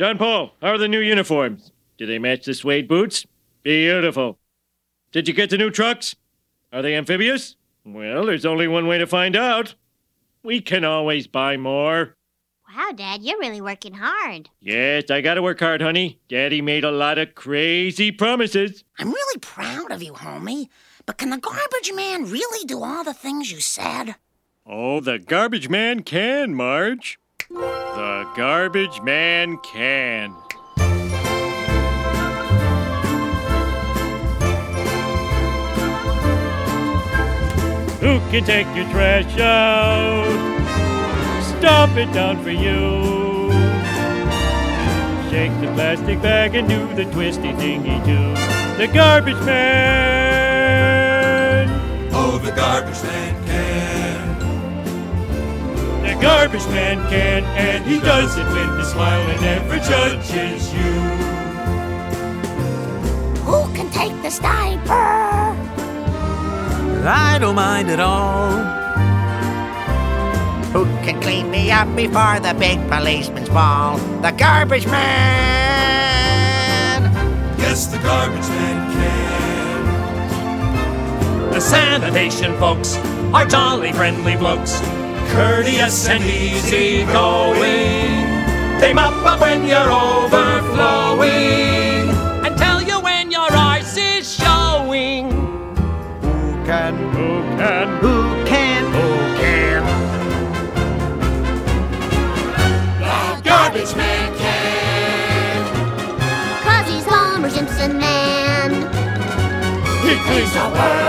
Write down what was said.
John Paul, how are the new uniforms? Do they match the suede boots? Beautiful. Did you get the new trucks? Are they amphibious? Well, there's only one way to find out. We can always buy more. Wow, Dad, you're really working hard. Yes, I gotta work hard, honey. Daddy made a lot of crazy promises. I'm really proud of you, homie. But can the garbage man really do all the things you said? Oh, the garbage man can, Marge. The garbage man can. Who can take your trash out? Stomp it down for you. Shake the plastic bag and do the twisty thingy too. The garbage man. Oh, the garbage man can. The garbage man can, and he does it with a smile and never judges you. Who can take the diaper? I don't mind at all. Who can clean me up before the big policeman's ball? The garbage man! Yes, the garbage man can. The sanitation folks are jolly friendly blokes, courteous and easy going. They mop up when you're overflowing and tell you when your arse is showing. Who can? Who can? Who can? Who can? The garbage man can. 'Cause he's Homer Simpson man. He cleans the world